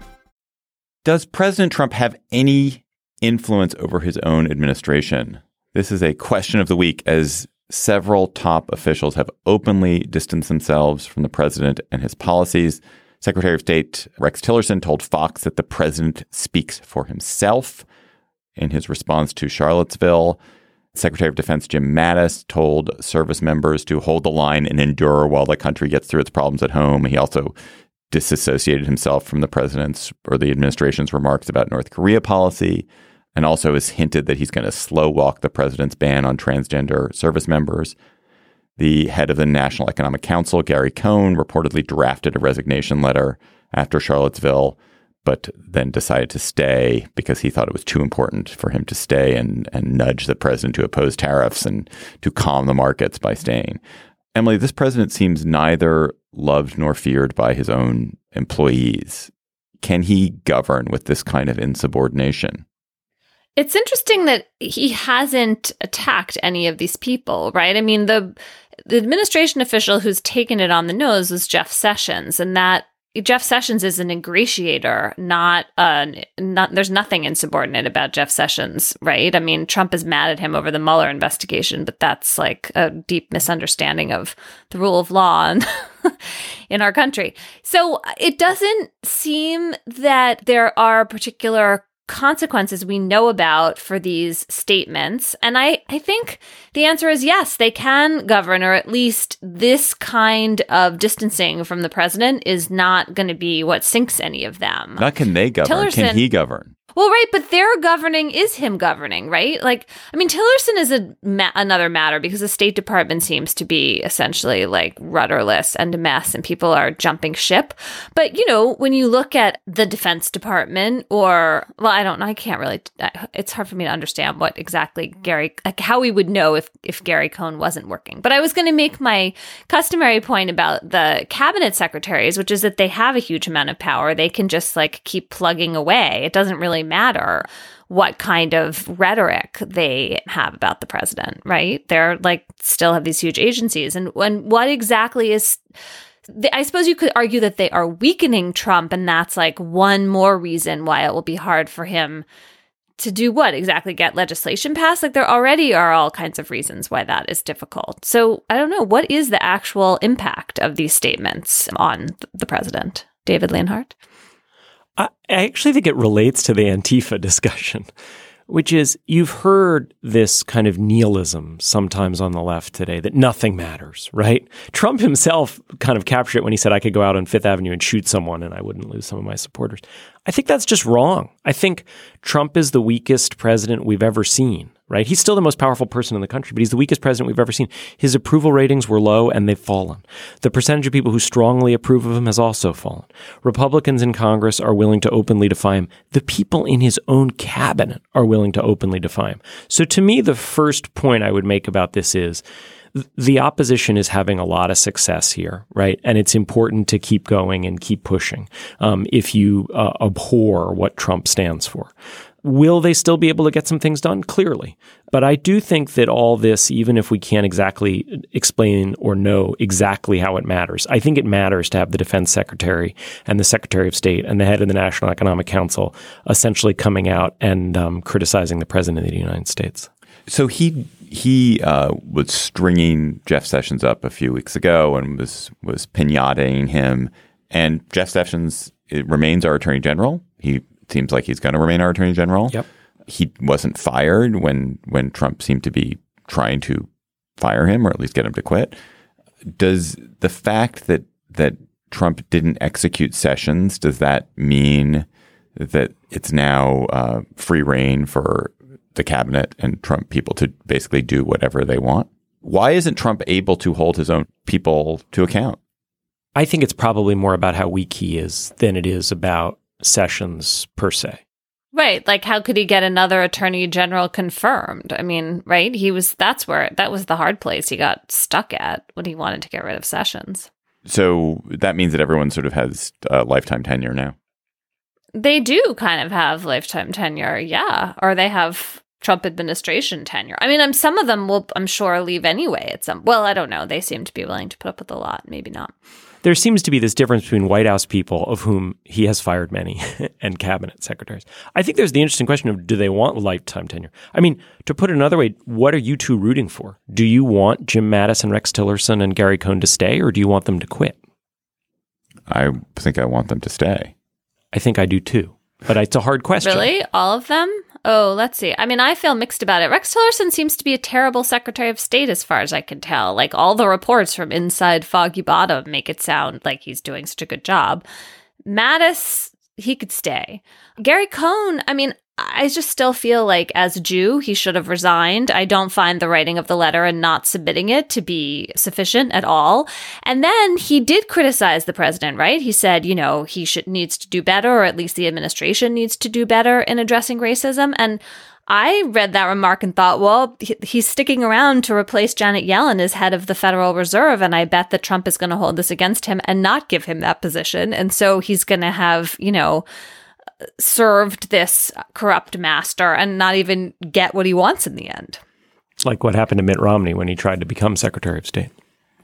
Does President Trump have any influence over his own administration? This is a question of the week as several top officials have openly distanced themselves from the president and his policies. Secretary of State Rex Tillerson told Fox that the president speaks for himself in his response to Charlottesville. Secretary of Defense Jim Mattis told service members to hold the line and endure while the country gets through its problems at home. He also disassociated himself from the president's or the administration's remarks about North Korea policy, and also has hinted that he's going to slow walk the president's ban on transgender service members. The head of the National Economic Council, Gary Cohn, reportedly drafted a resignation letter after Charlottesville, but then decided to stay because he thought it was too important for him to stay and, and nudge the president to oppose tariffs and to calm the markets by staying. Emily, this president seems neither loved nor feared by his own employees. can he govern with this kind of insubordination? It's interesting that he hasn't attacked any of these people, right? I mean, the the administration official who's taken it on the nose was Jeff Sessions, and that Jeff Sessions is an ingratiator, not a, not, there's nothing insubordinate about Jeff Sessions, right? I mean, Trump is mad at him over the Mueller investigation, but that's like a deep misunderstanding of the rule of law and in our country. So it doesn't seem that there are particular consequences we know about for these statements. And I, I think the answer is yes, they can govern, or at least this kind of distancing from the president is not going to be what sinks any of them. Not can they govern, Tillerson, can he govern? Well, right, but their governing is him governing, right? Like, I mean, Tillerson is a ma- another matter because the State Department seems to be essentially like rudderless and a mess, and people are jumping ship. But, you know, when you look at the Defense Department or, well, I don't know, I can't really, it's hard for me to understand what exactly Gary, like how we would know if, if Gary Cohn wasn't working. But I was going to make my customary point about the cabinet secretaries, which is that they have a huge amount of power. They can just like keep plugging away. It doesn't really matter what kind of rhetoric they have about the president, right? They're like still have these huge agencies. And when what exactly is, I suppose you could argue that they are weakening Trump, and that's like one more reason why it will be hard for him to do what exactly, get legislation passed? Like there already are all kinds of reasons why that is difficult. So I don't know, what is the actual impact of these statements on the president? David Leonhardt? I actually think it relates to the Antifa discussion, which is you've heard this kind of nihilism sometimes on the left today that nothing matters, right? Trump himself kind of captured it when he said I could go out on Fifth Avenue and shoot someone and I wouldn't lose some of my supporters. I think that's just wrong. I think Trump is the weakest president we've ever seen, right? He's still the most powerful person in the country, but he's the weakest president we've ever seen. His approval ratings were low and they've fallen. The percentage of people who strongly approve of him has also fallen. Republicans in Congress are willing to openly defy him. The people in his own cabinet are willing to openly defy him. So to me, the first point I would make about this is the opposition is having a lot of success here, right? And it's important to keep going and keep pushing um, if you uh, abhor what Trump stands for. Will they still be able to get some things done? Clearly. But I do think that all this, even if we can't exactly explain or know exactly how it matters, I think it matters to have the defense secretary and the secretary of state and the head of the National Economic Council essentially coming out and um, criticizing the president of the United States. So he he uh, was stringing Jeff Sessions up a few weeks ago and was was pinataing him. And Jeff Sessions remains our attorney general. He seems like he's going to remain our attorney general. Yep. He wasn't fired when when Trump seemed to be trying to fire him or at least get him to quit. Does the fact that that Trump didn't execute Sessions, does that mean that it's now uh, free reign for the cabinet and Trump people to basically do whatever they want? Why isn't Trump able to hold his own people to account? I think it's probably more about how weak he is than it is about Sessions per se. Right. Like, how could he get another attorney general confirmed? I mean, right? He was, that's where, that was the hard place he got stuck at when he wanted to get rid of Sessions. So that means that everyone sort of has a lifetime tenure now. They do kind of have lifetime tenure. Yeah. Or they have Trump administration tenure. I mean, I'm, some of them will, I'm sure, leave anyway at some, well, I don't know. They seem to be willing to put up with a lot. Maybe not. There seems to be this difference between White House people, of whom he has fired many, and cabinet secretaries. I think there's the interesting question of, do they want lifetime tenure? I mean, to put it another way, what are you two rooting for? Do you want Jim Mattis and Rex Tillerson and Gary Cohn to stay, or do you want them to quit? I think I want them to stay. I think I do too. But it's a hard question. Really? All of them? Oh, let's see. I mean, I feel mixed about it. Rex Tillerson seems to be a terrible Secretary of State as far as I can tell. Like, all the reports from inside Foggy Bottom make it sound like he's doing such a good job. Mattis, he could stay. Gary Cohn, I mean, I just still feel like as a Jew, he should have resigned. I don't find the writing of the letter and not submitting it to be sufficient at all. And then he did criticize the president, right? He said, you know, he should needs to do better, or at least the administration needs to do better in addressing racism. And I read that remark and thought, well, he, he's sticking around to replace Janet Yellen as head of the Federal Reserve, and I bet that Trump is going to hold this against him and not give him that position. And so he's going to have, you know, served this corrupt master and not even get what he wants in the end. Like what happened to Mitt Romney when he tried to become Secretary of State.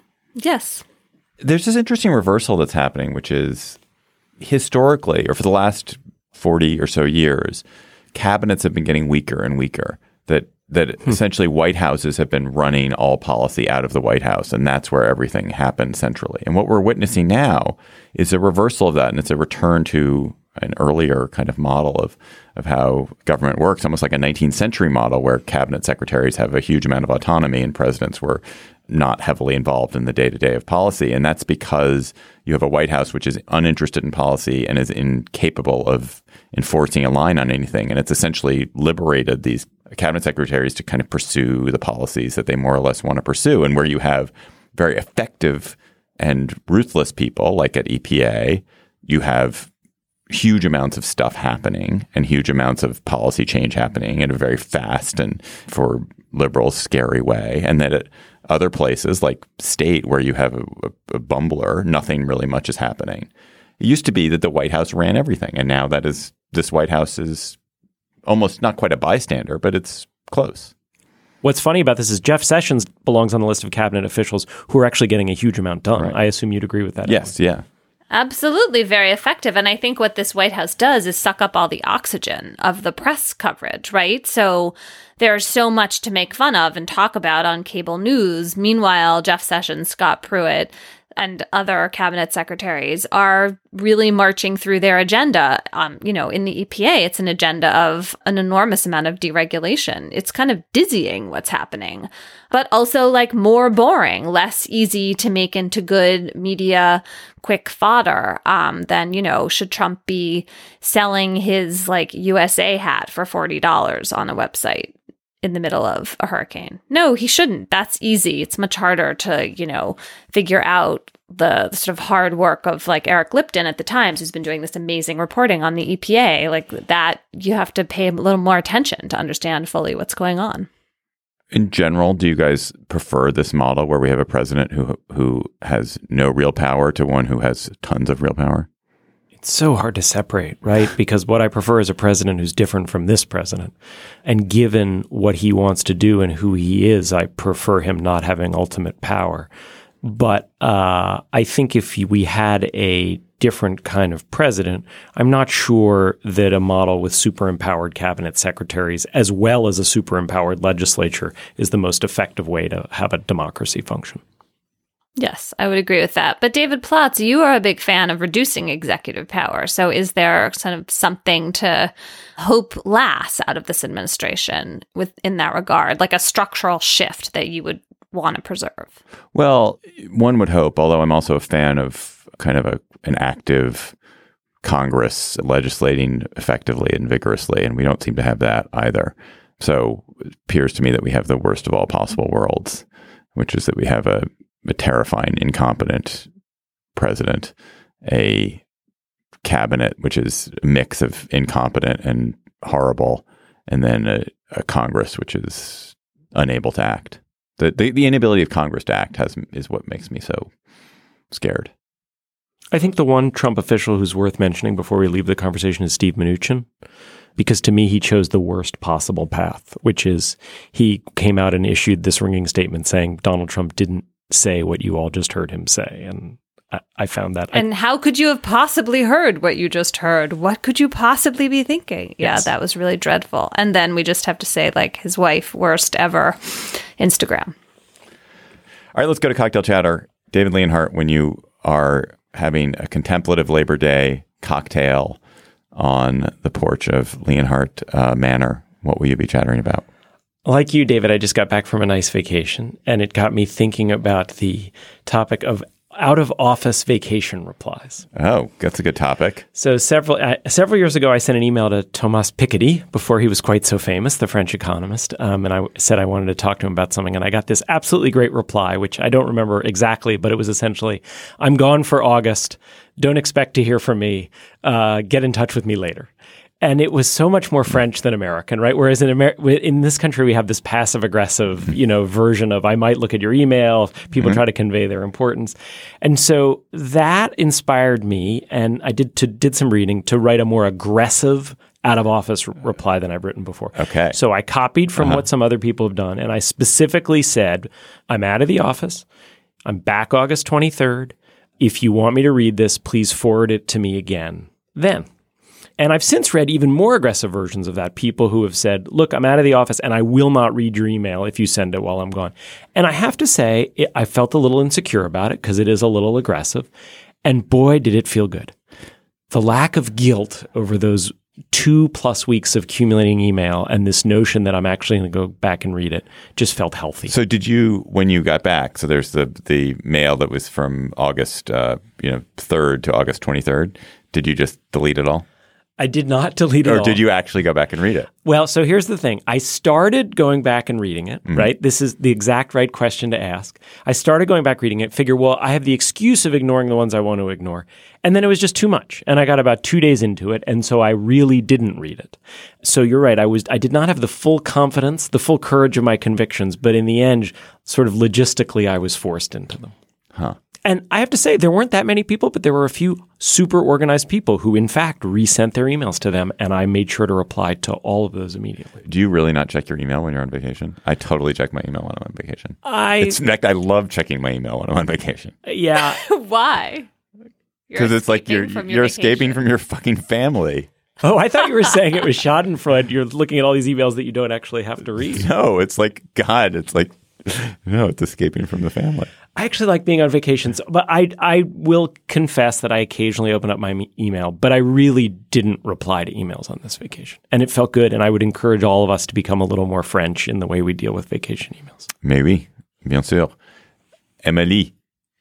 Yes. There's this interesting reversal that's happening, which is historically, or for the last forty or so years, cabinets have been getting weaker and weaker. That that hmm. essentially White Houses have been running all policy out of the White House, and that's where everything happened centrally. And what we're witnessing now is a reversal of that, and it's a return to an earlier kind of model of of how government works, almost like a nineteenth century model where cabinet secretaries have a huge amount of autonomy and presidents were not heavily involved in the day-to-day of policy. And that's because you have a White House which is uninterested in policy and is incapable of enforcing a line on anything. And it's essentially liberated these cabinet secretaries to kind of pursue the policies that they more or less want to pursue. And where you have very effective and ruthless people like at E P A, you have huge amounts of stuff happening and huge amounts of policy change happening in a very fast and, for liberals, scary way. And that at other places like state where you have a, a, a bumbler, nothing really much is happening. It used to be that the White House ran everything. And now that is this White House is almost not quite a bystander, but it's close. What's funny about this is Jeff Sessions belongs on the list of cabinet officials who are actually getting a huge amount done. Right. I assume you'd agree with that. Yes, Emily. Yeah. Absolutely very effective. And I think what this White House does is suck up all the oxygen of the press coverage, right? So there's so much to make fun of and talk about on cable news. Meanwhile, Jeff Sessions, Scott Pruitt, and other cabinet secretaries are really marching through their agenda. Um, you know, in the E P A, it's an agenda of an enormous amount of deregulation. It's kind of dizzying what's happening, but also like more boring, less easy to make into good media, quick fodder um, than, you know, should Trump be selling his like U S A hat for forty dollars on a website in the middle of a hurricane? No, he shouldn't. That's easy. It's much harder to, you know, figure out the, the sort of hard work of like Eric Lipton at the Times, who's been doing this amazing reporting on the E P A. Like that, you have to pay a little more attention to understand fully what's going on. In general, do you guys prefer this model where we have a president who who has no real power to one who has tons of real power? It's so hard to separate, right? Because what I prefer is a president who's different from this president. And given what he wants to do and who he is, I prefer him not having ultimate power. But uh, I think if we had a different kind of president, I'm not sure that a model with super empowered cabinet secretaries as well as a super empowered legislature is the most effective way to have a democracy function. Yes, I would agree with that. But David Plotz, you are a big fan of reducing executive power. So is there sort of something to hope lasts out of this administration with in that regard, like a structural shift that you would want to preserve? Well, one would hope, although I'm also a fan of kind of a, an active Congress legislating effectively and vigorously, and we don't seem to have that either. So it appears to me that we have the worst of all possible worlds, which is that we have a a terrifying, incompetent president, a cabinet which is a mix of incompetent and horrible, and then a, a Congress which is unable to act. The, the the inability of Congress to act has is what makes me so scared. I think the one Trump official who's worth mentioning before we leave the conversation is Steve Mnuchin, because to me he chose the worst possible path, which is he came out and issued this ringing statement saying Donald Trump didn't say what you all just heard him say. And I, I found that. And I, how could you have possibly heard what you just heard? What could you possibly be thinking? Yeah, yes. That was really dreadful. And then we just have to say, like, his wife, worst ever, Instagram. All right, let's go to Cocktail Chatter. David Leonhardt, when you are having a contemplative Labor Day cocktail on the porch of Leonhardt uh, Manor, what will you be chattering about? Like you, David, I just got back from a nice vacation, and it got me thinking about the topic of out-of-office vacation replies. Oh, that's a good topic. So several uh, several years ago, I sent an email to Thomas Piketty before he was quite so famous, the French economist, um, and I said I wanted to talk to him about something, and I got this absolutely great reply, which I don't remember exactly, but it was essentially, I'm gone for August. Don't expect to hear from me. Uh, get in touch with me later. And it was so much more French than American, right? Whereas in Amer- in this country, we have this passive-aggressive, you know, version of I might look at your email. People mm-hmm. try to convey their importance. And so that inspired me, and I did to, did some reading to write a more aggressive out-of-office re- reply than I've written before. Okay. So I copied from uh-huh. what some other people have done, and I specifically said, I'm out of the office. I'm back August twenty-third. If you want me to read this, please forward it to me again then. And I've since read even more aggressive versions of that, people who have said, look, I'm out of the office and I will not read your email if you send it while I'm gone. And I have to say, it, I felt a little insecure about it because it is a little aggressive. And boy, did it feel good. The lack of guilt over those two plus weeks of accumulating email and this notion that I'm actually going to go back and read it just felt healthy. So did you, when you got back, so there's the the mail that was from August uh, you know, third to August twenty-third, did you just delete it all? I did not delete it or all. Or did you actually go back and read it? Well, so here's the thing. I started going back and reading it, mm-hmm. right? This is the exact right question to ask. I started going back reading it, figure, well, I have the excuse of ignoring the ones I want to ignore. And then it was just too much. And I got about two days into it. And so I really didn't read it. So you're right. I was, I did not have the full confidence, the full courage of my convictions. But in the end, sort of logistically, I was forced into them. Huh. And I have to say, there weren't that many people, but there were a few super organized people who, in fact, resent their emails to them. And I made sure to reply to all of those immediately. Do you really not check your email when you're on vacation? I totally check my email when I'm on vacation. I, it's, in fact, I love checking my email when I'm on vacation. Yeah. Why? Because it's like you're your you're vacation. escaping from your fucking family. Oh, I thought you were saying it was Schadenfreude. You're looking at all these emails that you don't actually have to read. No, it's like, God, it's like, no, it's escaping from the family. I actually like being on vacations, but I I will confess that I occasionally open up my me- email, but I really didn't reply to emails on this vacation. And it felt good, and I would encourage all of us to become a little more French in the way we deal with vacation emails. Mais oui, bien sûr. Emily.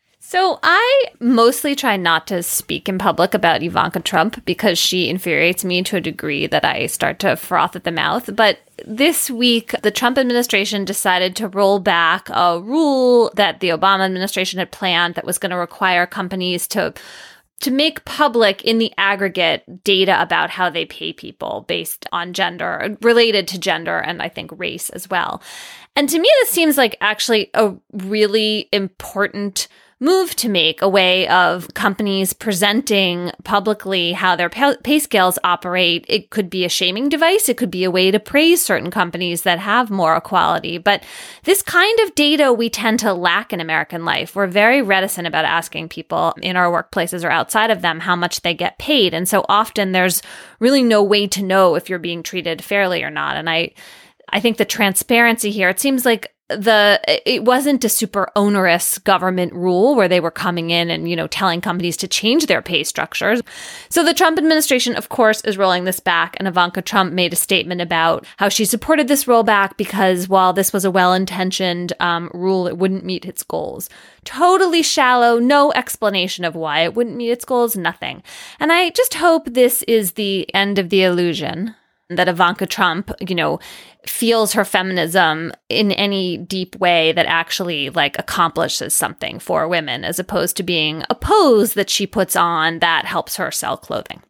So I mostly try not to speak in public about Ivanka Trump because she infuriates me to a degree that I start to froth at the mouth. But this week, the Trump administration decided to roll back a rule that the Obama administration had planned that was going to require companies to to make public in the aggregate data about how they pay people based on gender, related to gender, and I think race as well. And to me, this seems like actually a really important move to make, a way of companies presenting publicly how their pay, pay scales operate. It could be a shaming device. It could be a way to praise certain companies that have more equality. But this kind of data we tend to lack in American life. We're very reticent about asking people in our workplaces or outside of them how much they get paid. And so often there's really no way to know if you're being treated fairly or not. And I, I think the transparency here, it seems like the it wasn't a super onerous government rule where they were coming in and, you know, telling companies to change their pay structures. So the Trump administration, of course, is rolling this back. And Ivanka Trump made a statement about how she supported this rollback because while this was a well-intentioned um, rule, it wouldn't meet its goals. Totally shallow, no explanation of why it wouldn't meet its goals, nothing. And I just hope this is the end of the illusion that Ivanka Trump, you know, feels her feminism in any deep way that actually like accomplishes something for women, as opposed to being a pose that she puts on that helps her sell clothing.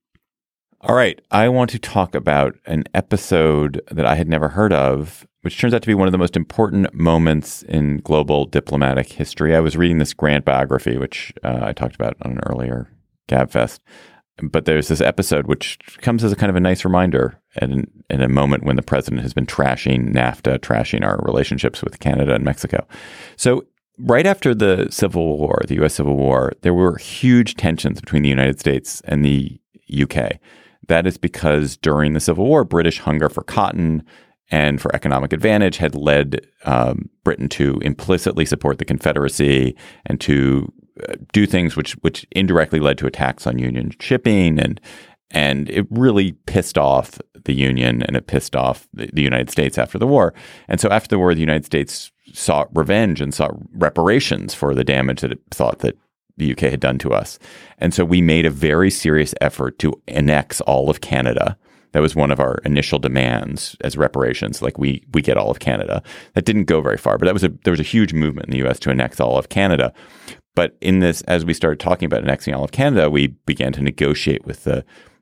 All right. I want to talk about an episode that I had never heard of, which turns out to be one of the most important moments in global diplomatic history. I was reading this Grant biography, which uh, I talked about on an earlier GabFest. But there's this episode which comes as a kind of a nice reminder in, in a moment when the president has been trashing NAFTA, trashing our relationships with Canada and Mexico. So right after the Civil War, the U S Civil War, there were huge tensions between the United States and the U K. That is because during the Civil War, British hunger for cotton and for economic advantage had led um, Britain to implicitly support the Confederacy and to do things which which indirectly led to attacks on Union shipping, and and it really pissed off the Union and it pissed off the, the United States after the war. And so after the war, the United States sought revenge and sought reparations for the damage that it thought that the U K had done to us. And so we made a very serious effort to annex all of Canada. That was one of our initial demands as reparations. Like we we get all of Canada. That didn't go very far, but that was a there was a huge movement in the U S to annex all of Canada. But in this, as we started talking about annexing all of Canada, we began to negotiate with the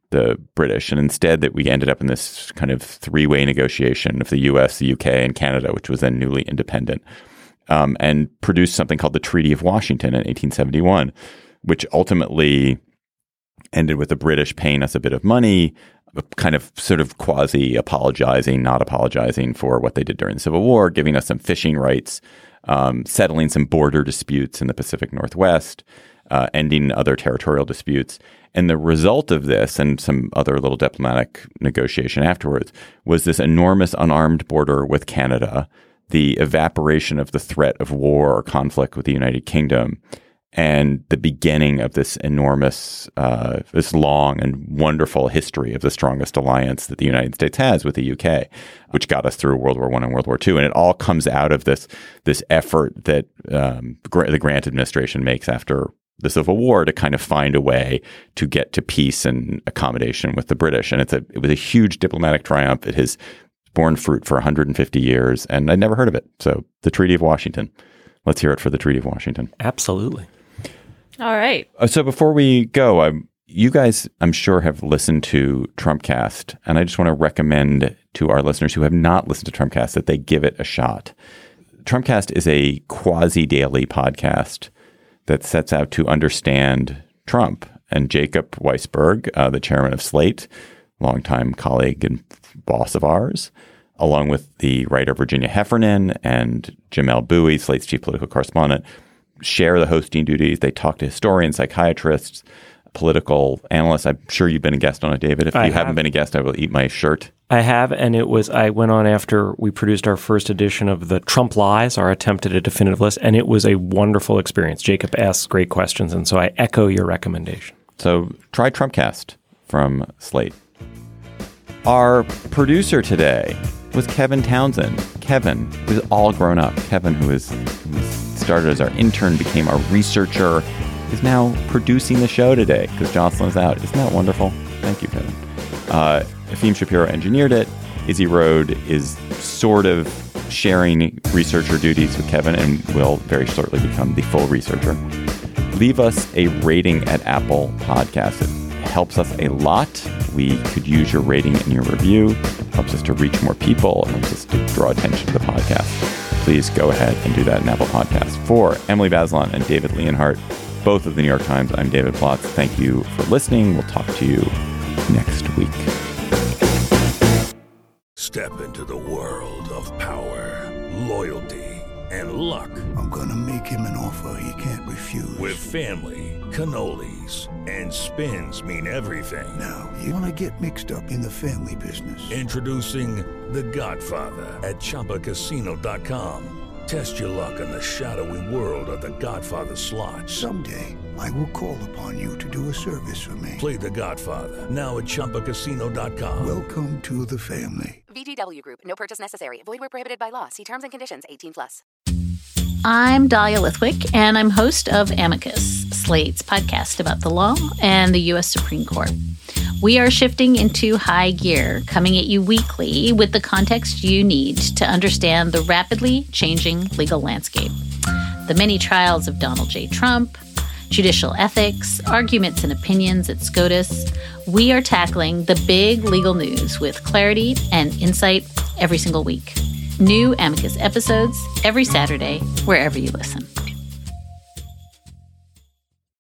the British, and instead that we ended up in this kind of three-way negotiation of the U S, the U K, and Canada, which was then newly independent, um, and produced something called the Treaty of Washington in eighteen seventy-one, which ultimately ended with the British paying us a bit of money, kind of sort of quasi-apologizing, not apologizing for what they did during the Civil War, giving us some fishing rights, um, settling some border disputes in the Pacific Northwest, uh, ending other territorial disputes. And the result of this and some other little diplomatic negotiation afterwards was this enormous unarmed border with Canada, the evaporation of the threat of war or conflict with the United Kingdom, and the beginning of this enormous, uh, this long and wonderful history of the strongest alliance that the United States has with the U K, which got us through World War One and World War Two. And it all comes out of this this effort that um, the Grant administration makes after the Civil War to kind of find a way to get to peace and accommodation with the British. And it's a it was a huge diplomatic triumph. It has borne fruit for one hundred fifty years, and I'd never heard of it. So the Treaty of Washington. Let's hear it for the Treaty of Washington. Absolutely. All right. Uh, so before we go, I, you guys, I'm sure, have listened to Trumpcast, and I just want to recommend to our listeners who have not listened to Trumpcast that they give it a shot. Trumpcast is a quasi-daily podcast that sets out to understand Trump. And Jacob Weisberg, uh, the chairman of Slate, longtime colleague and boss of ours, along with the writer Virginia Heffernan and Jamelle Bouie, Slate's chief political correspondent, share the hosting duties. They talk to historians, psychiatrists, political analysts. I'm sure you've been a guest on it, David. If I you have. haven't been a guest, I will eat my shirt. I have, and it was, I went on after we produced our first edition of the Trump Lies, our attempt at a definitive list, and it was a wonderful experience. Jacob asks great questions, and so I echo your recommendation. So try Trumpcast from Slate. Our producer today was Kevin Townsend. Kevin, who's all grown up. Kevin, who is who started as our intern, became our researcher, is now producing the show today because Jocelyn is out. Isn't that wonderful? Thank you, Kevin. Uh, Efim Shapiro engineered it. Izzy Rode is sort of sharing researcher duties with Kevin and will very shortly become the full researcher. Leave us a rating at Apple Podcasts. It helps us a lot. We could use your rating and your review. It helps us to reach more people. It helps us to draw attention to the podcast. Please go ahead and do that in Apple Podcasts. For Emily Bazelon and David Leonhardt, both of the New York Times, I'm David Plotz. Thank you for listening. We'll talk to you next week. Step into the world of power, loyalty, and luck. I'm going to make him an offer he can't refuse. With family, cannolis, and spins mean everything. Now, you want to get mixed up in the family business. Introducing The Godfather at Chumba Casino dot com. Test your luck in the shadowy world of The Godfather slot. Someday, I will call upon you to do a service for me. Play The Godfather, now at Chumba Casino dot com. Welcome to the family. V G W Group. No purchase necessary. Void where prohibited by law. See terms and conditions. eighteen plus. I'm Dahlia Lithwick, and I'm host of Amicus, Slate's podcast about the law and the U S Supreme Court. We are shifting into high gear, coming at you weekly with the context you need to understand the rapidly changing legal landscape. The many trials of Donald J. Trump, judicial ethics, arguments and opinions at SCOTUS. We are tackling the big legal news with clarity and insight every single week. New Amicus episodes every Saturday, wherever you listen.